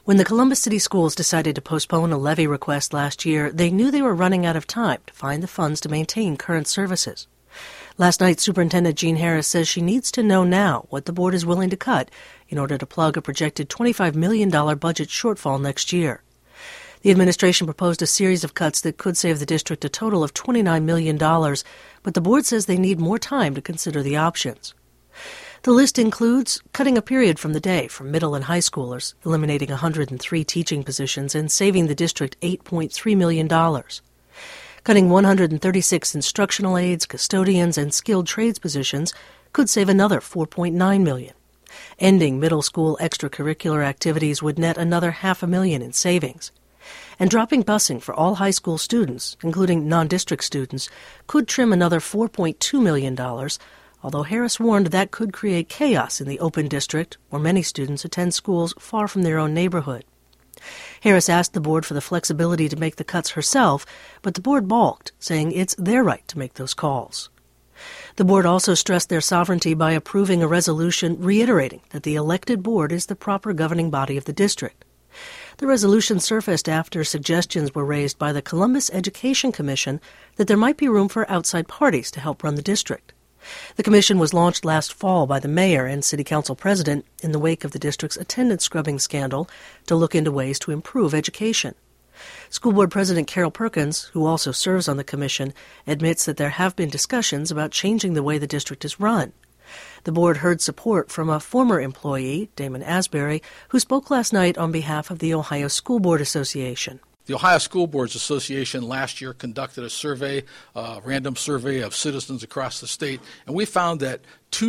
When the Columbus City Schools decided to postpone a levy request last year, they knew they were running out of time to find the funds to maintain current services. Last night, Superintendent Jean Harris says she needs to know now what the board is willing to cut in order to plug a projected $25 million budget shortfall next year. The administration proposed a series of cuts that could save the district a total of $29 million, but the board says they need more time to consider the options. The list includes cutting a period from the day for middle and high schoolers, eliminating 103 teaching positions and saving the district $8.3 million. Cutting 136 instructional aides, custodians, and skilled trades positions could save another $4.9 million. Ending middle school extracurricular activities would net another $500,000 in savings. And dropping busing for all high school students, including non-district students, could trim another $4.2 million, although Harris warned that could create chaos in the open district, where many students attend schools far from their own neighborhood. Harris asked the board for the flexibility to make the cuts herself, but the board balked, saying it's their right to make those calls. The board also stressed their sovereignty by approving a resolution reiterating that the elected board is the proper governing body of the district. The resolution surfaced after suggestions were raised by the Columbus Education Commission that there might be room for outside parties to help run the district. The commission was launched last fall by the mayor and city council president in the wake of the district's attendance scrubbing scandal to look into ways to improve education. School Board President Carol Perkins, who also serves on the commission, admits that there have been discussions about changing the way the district is run. The board heard support from a former employee, Damon Asbury, who spoke last night on behalf of the Ohio School Board Association. The Ohio School Boards Association last year conducted a survey, a random survey of citizens across the state, and we found that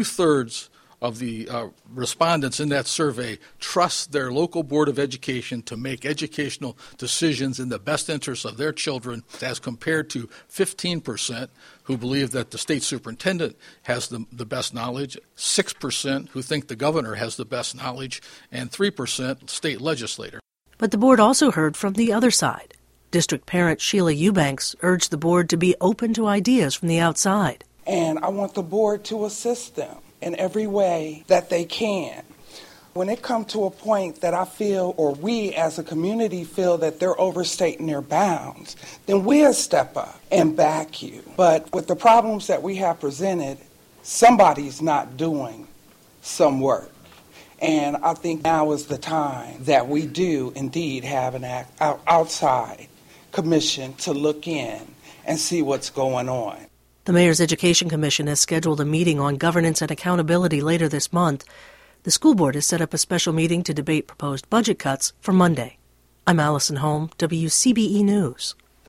2/3 of the respondents in that survey trust their local Board of Education to make educational decisions in the best interest of their children, as compared to 15% who believe that the state superintendent has the best knowledge, 6% who think the governor has the best knowledge, and 3% state legislator. But the board also heard from the other side. District parent Sheila Eubanks urged the board to be open to ideas from the outside. And I want the board to assist them in every way that they can. When it comes to a point that I feel, or we as a community feel, that they're overstating their bounds, then we'll step up and back you. But with the problems that we have presented, somebody's not doing some work. And I think now is the time that we do indeed have an outside commission to look in and see what's going on. The Mayor's Education Commission has scheduled a meeting on governance and accountability later this month. The school board has set up a special meeting to debate proposed budget cuts for Monday. I'm Allison Holm, WCBE News.